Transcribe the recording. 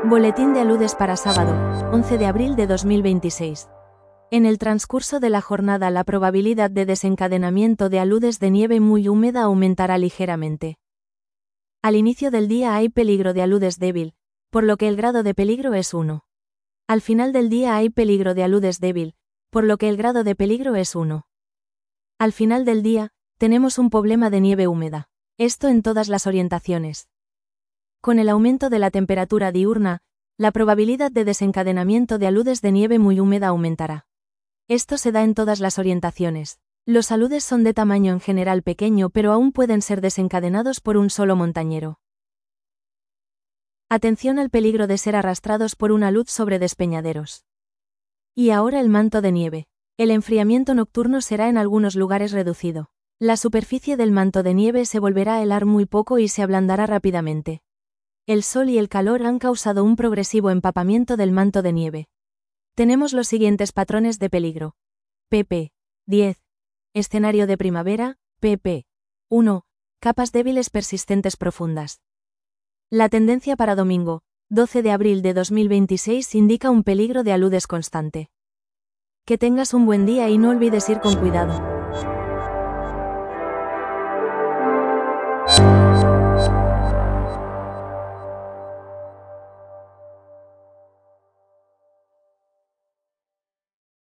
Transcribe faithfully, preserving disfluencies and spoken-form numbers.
Boletín de aludes para sábado, once de abril de dos mil veintiséis. En el transcurso de la jornada la probabilidad de desencadenamiento de aludes de nieve muy húmeda aumentará ligeramente. Al inicio del día hay peligro de aludes débil, por lo que el grado de peligro es uno. Al final del día hay peligro de aludes débil, por lo que el grado de peligro es uno. Al final del día, tenemos un problema de nieve húmeda. Esto en todas las orientaciones. Con el aumento de la temperatura diurna, la probabilidad de desencadenamiento de aludes de nieve muy húmeda aumentará. Esto se da en todas las orientaciones. Los aludes son de tamaño en general pequeño, pero aún pueden ser desencadenados por un solo montañero. Atención al peligro de ser arrastrados por una luz sobre despeñaderos. Y ahora el manto de nieve. El enfriamiento nocturno será en algunos lugares reducido. La superficie del manto de nieve se volverá a helar muy poco y se ablandará rápidamente. El sol y el calor han causado un progresivo empapamiento del manto de nieve. Tenemos los siguientes patrones de peligro. pp. diez. Escenario de primavera, pp. uno. Capas débiles persistentes profundas. La tendencia para domingo, doce de abril de dos mil veintiséis indica un peligro de aludes constante. Que tengas un buen día y no olvides ir con cuidado.